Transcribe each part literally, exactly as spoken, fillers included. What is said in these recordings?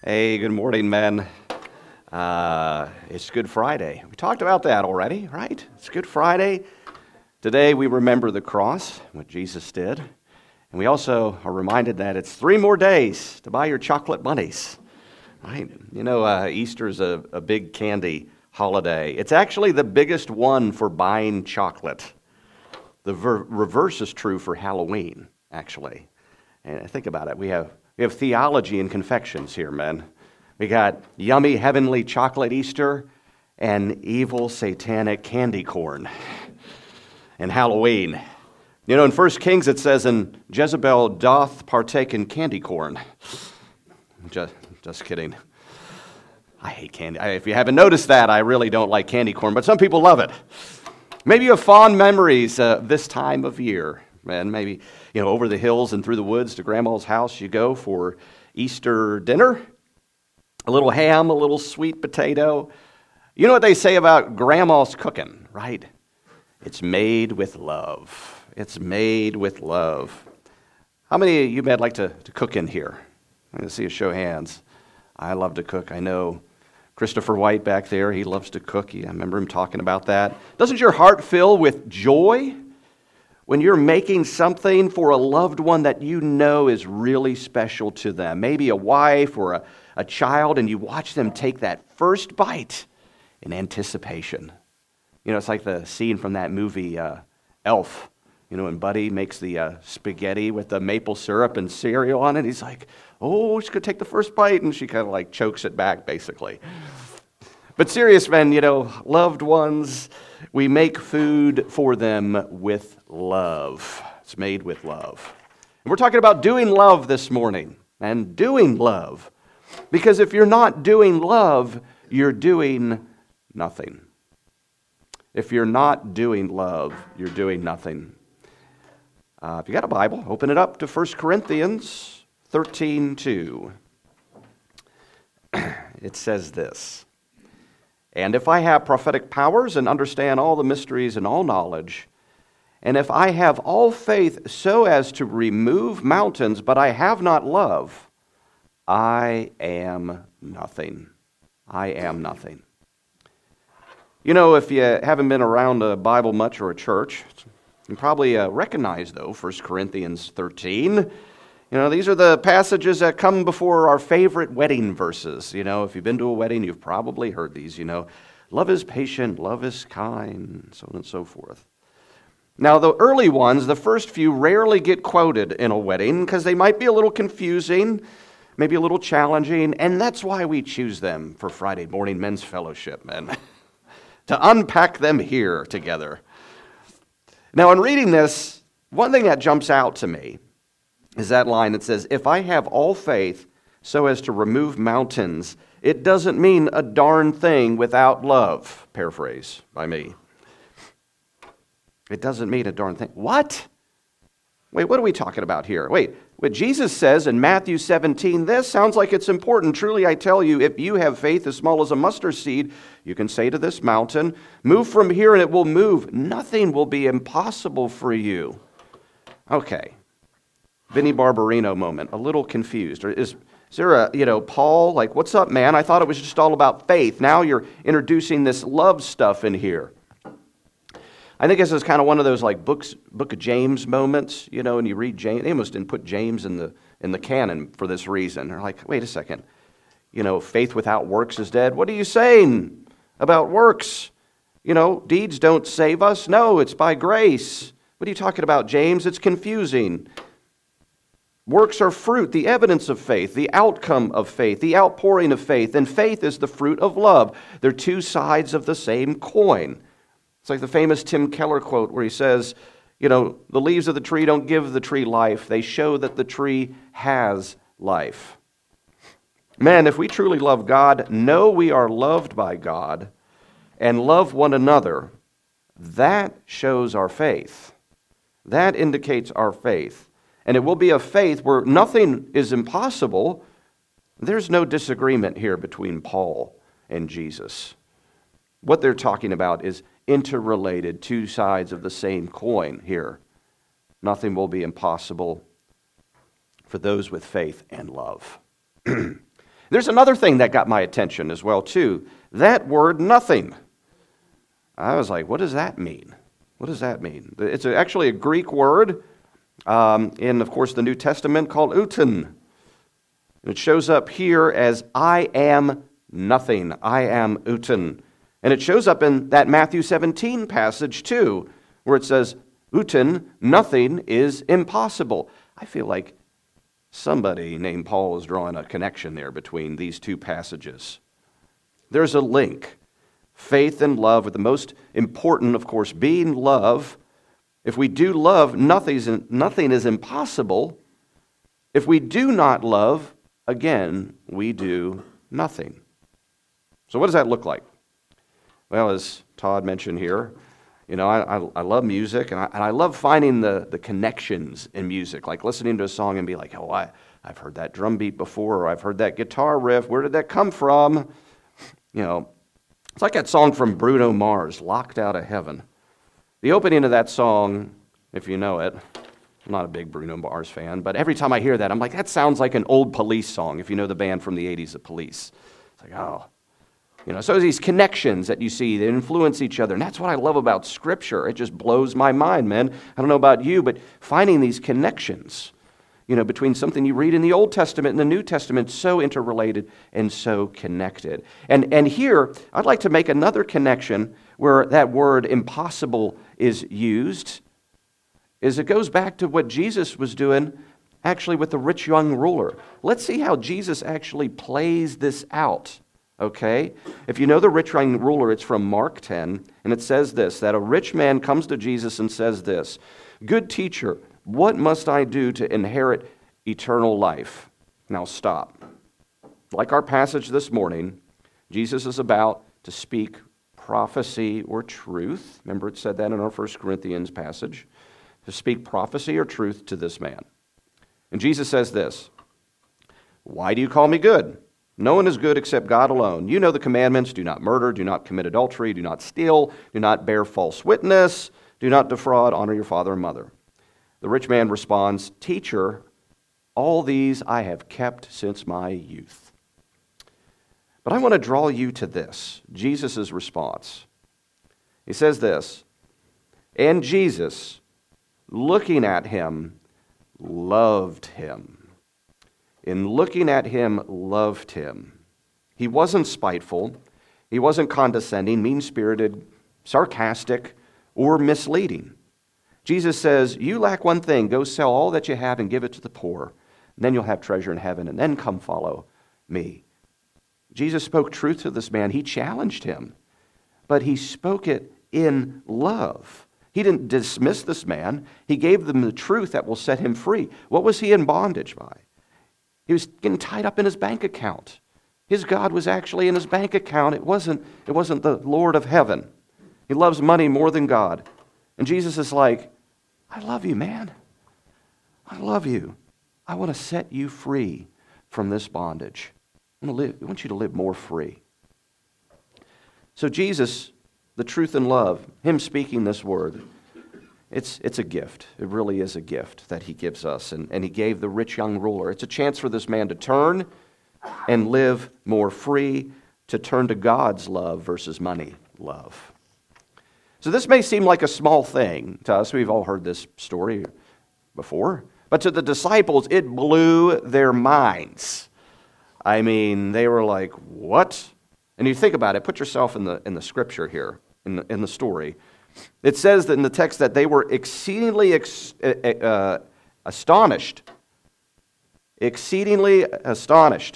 Hey, good morning, men. Uh, it's Good Friday. We talked about that already, right? It's Good Friday. Today we remember the cross, what Jesus did. And we also are reminded that it's three more days to buy your chocolate bunnies, right? You know, uh, Easter is a, a big candy holiday. It's actually the biggest one for buying chocolate. The ver- reverse is true for Halloween, actually. And think about it. We have We have theology and confections here, men. We got yummy heavenly chocolate Easter and evil satanic candy corn and Halloween. You know, in First Kings it says, and Jezebel doth partake in candy corn. Just, just kidding. I hate candy. I, if you haven't noticed that, I really don't like candy corn, but some people love it. Maybe you have fond memories uh, this time of year. Man, maybe, you know, over the hills and through the woods to Grandma's house you go for Easter dinner. A little ham, a little sweet potato. You know what they say about Grandma's cooking, right? It's made with love. It's made with love. How many of you men like to, to cook in here? I'm going to see a show of hands. I love to cook. I know Christopher White back there, he loves to cook. I remember him talking about that. Doesn't your heart fill with joy when you're making something for a loved one that you know is really special to them? Maybe a wife or a, a child, and you watch them take that first bite in anticipation. You know, it's like the scene from that movie, uh, Elf. You know, when Buddy makes the uh, spaghetti with the maple syrup and cereal on it, he's like, oh, she's going to take the first bite, and she kind of like chokes it back, basically. But serious men, you know, loved ones, we make food for them with love. It's made with love. And we're talking about doing love this morning, and doing love. Because if you're not doing love, you're doing nothing. If you're not doing love, you're doing nothing. Uh, if you got a Bible, open it up to First Corinthians thirteen two. It says this: and if I have prophetic powers and understand all the mysteries and all knowledge, and if I have all faith so as to remove mountains, but I have not love, I am nothing. I am nothing. You know, if you haven't been around a Bible much or a church, you probably uh, recognize, though, First Corinthians thirteen. You know, these are the passages that come before our favorite wedding verses. You know, if you've been to a wedding, you've probably heard these, you know. Love is patient, love is kind, so on and so forth. Now, the early ones, the first few, rarely get quoted in a wedding because they might be a little confusing, maybe a little challenging, and that's why we choose them for Friday morning men's fellowship, men, to unpack them here together. Now, in reading this, one thing that jumps out to me is that line that says, if I have all faith so as to remove mountains, it doesn't mean a darn thing without love. Paraphrase by me. It doesn't mean a darn thing. What? Wait, what are we talking about here? Wait, what Jesus says in Matthew seventeen, this sounds like it's important. Truly, I tell you, if you have faith as small as a mustard seed, you can say to this mountain, move from here and it will move. Nothing will be impossible for you. Okay. Vinnie Barbarino moment, a little confused. Or is, is there a, you know, Paul, like, what's up, man? I thought it was just all about faith. Now you're introducing this love stuff in here. I think this is kind of one of those like books, Book of James moments, you know, and you read James. They almost didn't put James in the in the canon for this reason. They're like, wait a second, you know, faith without works is dead. What are you saying about works? You know, deeds don't save us. No, it's by grace. What are you talking about, James? It's confusing. Works are fruit, the evidence of faith, the outcome of faith, the outpouring of faith, and faith is the fruit of love. They're two sides of the same coin. It's like the famous Tim Keller quote where he says, you know, the leaves of the tree don't give the tree life. They show that the tree has life. Man, if we truly love God, know we are loved by God, and love one another, that shows our faith. That indicates our faith. And it will be a faith where nothing is impossible. There's no disagreement here between Paul and Jesus. What they're talking about is interrelated, two sides of the same coin here. Nothing will be impossible for those with faith and love. There's another thing that got my attention as well, too. That word, nothing. I was like, what does that mean? What does that mean? It's actually a Greek word um, in, of course, the New Testament called uten. It shows up here as I am nothing. I am uten. And it shows up in that Matthew seventeen passage, too, where it says, uten, nothing is impossible. I feel like somebody named Paul is drawing a connection there between these two passages. There's a link. Faith and love, with the most important, of course, being love. If we do love, nothing, nothing is impossible. If we do not love, again, we do nothing. So what does that look like? Well, as Todd mentioned here, you know, I, I, I love music, and I, and I love finding the, the connections in music, like listening to a song and be like, oh, I, I've heard that drum beat before, or I've heard that guitar riff. Where did that come from? You know, it's like that song from Bruno Mars, Locked Out of Heaven. The opening of that song, if you know it, I'm not a big Bruno Mars fan, but every time I hear that, I'm like, that sounds like an old Police song, if you know the band from the eighties, the Police. It's like, oh. You know, so these connections that you see, they influence each other. And that's what I love about Scripture. It just blows my mind, man. I don't know about you, but finding these connections, you know, between something you read in the Old Testament and the New Testament, so interrelated and so connected. And, and here, I'd like to make another connection where that word impossible is used, is it goes back to what Jesus was doing actually with the rich young ruler. Let's see how Jesus actually plays this out. Okay? If you know the rich young ruler, it's from Mark ten, and it says this, that a rich man comes to Jesus and says this, "Good teacher, what must I do to inherit eternal life?" Now stop. Like our passage this morning, Jesus is about to speak prophecy or truth. Remember it said that in our First Corinthians passage. To speak prophecy or truth to this man. And Jesus says this, "Why do you call me good? No one is good except God alone. You know the commandments, do not murder, do not commit adultery, do not steal, do not bear false witness, do not defraud, honor your father and mother." The rich man responds, "Teacher, all these I have kept since my youth." But I want to draw you to this, Jesus' response. He says this, "And Jesus, looking at him, loved him." In looking at him, loved him. He wasn't spiteful. He wasn't condescending, mean-spirited, sarcastic, or misleading. Jesus says, you lack one thing. Go sell all that you have and give it to the poor. And then you'll have treasure in heaven, and then come follow me. Jesus spoke truth to this man. He challenged him, but he spoke it in love. He didn't dismiss this man. He gave them the truth that will set him free. What was he in bondage by? He was getting tied up in his bank account. His God was actually in his bank account. It wasn't, it wasn't the Lord of heaven. He loves money more than God. And Jesus is like, I love you, man. I love you. I want to set you free from this bondage. I want, to live, I want you to live more free. So Jesus, the truth and love, him speaking this word, It's it's a gift. It really is a gift that he gives us. And, and he gave the rich young ruler. It's a chance for this man to turn and live more free, to turn to God's love versus money love. So this may seem like a small thing to us. We've all heard this story before. But to the disciples, it blew their minds. I mean, they were like, what? And you think about it. Put yourself in the in the scripture here, in the, in the story. It says that in the text that they were exceedingly ex- uh, astonished. Exceedingly astonished.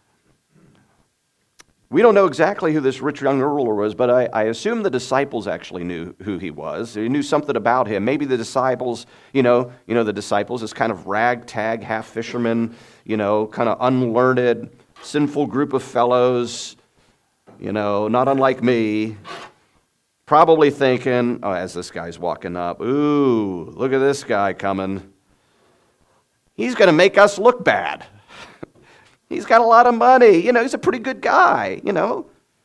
We don't know exactly who this rich young ruler was, but I, I assume the disciples actually knew who he was. They knew something about him. Maybe the disciples, you know, you know the disciples, this kind of ragtag, half fishermen, you know, kind of unlearned, sinful group of fellows, you know, not unlike me. Probably thinking, oh, as this guy's walking up, ooh, look at this guy coming. He's going to make us look bad. He's got a lot of money. You know, he's a pretty good guy, you know.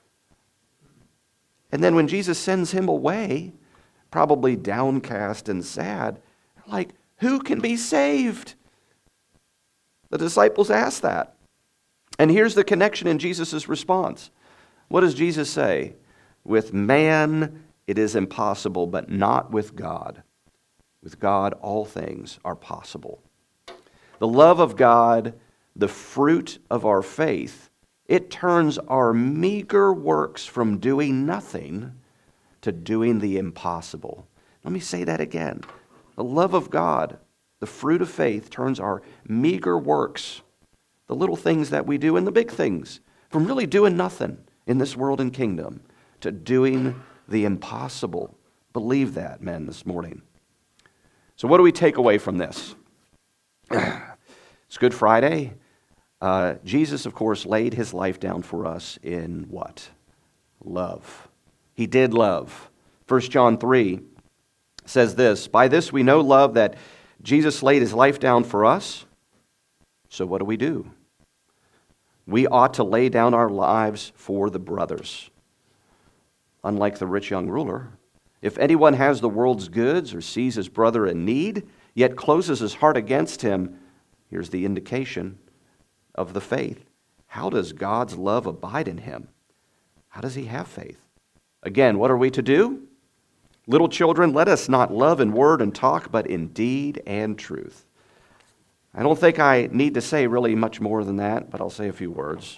And then when Jesus sends him away, probably downcast and sad, like, who can be saved? The disciples asked that. And here's the connection in Jesus' response. What does Jesus say? With man it is impossible, but not with God. With God all things are possible. The love of God, the fruit of our faith, it turns our meager works from doing nothing to doing the impossible. Let me say that again. The love of God, the fruit of faith, turns our meager works, the little things that we do and the big things, from really doing nothing in this world and kingdom to doing the impossible. Believe that, men, this morning. So what do we take away from this? It's Good Friday. Uh, Jesus, of course, laid his life down for us in what? Love. He did love. First John three says this, by this we know love, that Jesus laid his life down for us. So what do we do? We ought to lay down our lives for the brothers. Unlike the rich young ruler, if anyone has the world's goods or sees his brother in need, yet closes his heart against him, here's the indication of the faith. How does God's love abide in him? How does he have faith? Again, what are we to do? Little children, let us not love in word and talk, but in deed and truth. I don't think I need to say really much more than that, but I'll say a few words.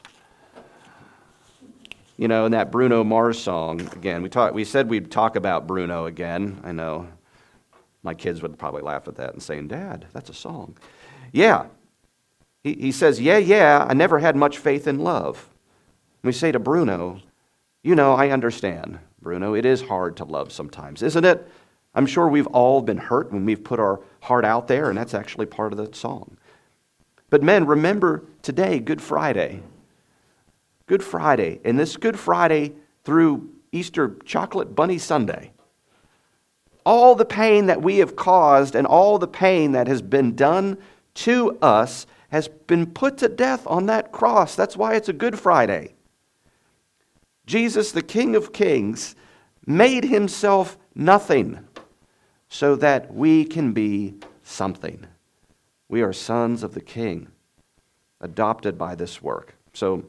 You know, in that Bruno Mars song, again, we talk, we said we'd talk about Bruno again. I know my kids would probably laugh at that and saying, Dad, that's a song. Yeah. He, he says, yeah, yeah, I never had much faith in love. And we say to Bruno, you know, I understand, Bruno, it is hard to love sometimes, isn't it? I'm sure we've all been hurt when we've put our heart out there, and that's actually part of the song. But men, remember today, Good Friday. Good Friday, and this Good Friday through Easter Chocolate Bunny Sunday. All the pain that we have caused and all the pain that has been done to us has been put to death on that cross. That's why it's a Good Friday. Jesus, the King of Kings, made himself nothing so that we can be something. We are sons of the King, adopted by this work. So,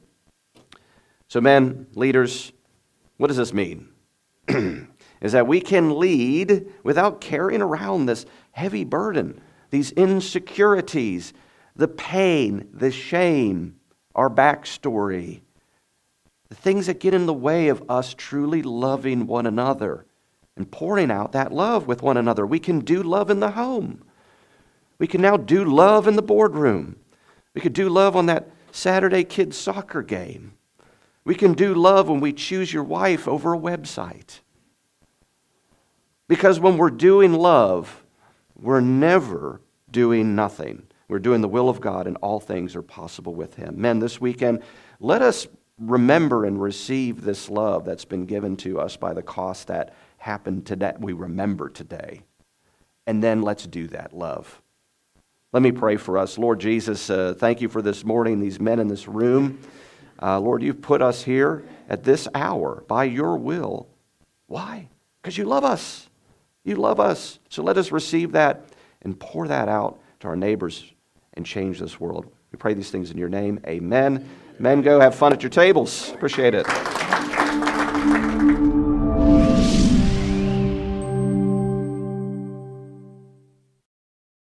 so men, leaders, what does this mean? Is that we can lead without carrying around this heavy burden, these insecurities, the pain, the shame, our backstory, the things that get in the way of us truly loving one another and pouring out that love with one another. We can do love in the home. We can now do love in the boardroom. We could do love on that Saturday kids soccer game. We can do love when we choose your wife over a website. Because when we're doing love, we're never doing nothing. We're doing the will of God, and all things are possible with him. Men, this weekend, let us remember and receive this love that's been given to us by the cost that happened today. We remember today. And then let's do that love. Let me pray for us. Lord Jesus, uh, thank you for this morning, these men in this room. Uh, Lord, you've put us here at this hour by your will. Why? Because you love us. You love us. So let us receive that and pour that out to our neighbors and change this world. We pray these things in your name. Amen. Men, go have fun at your tables. Appreciate it.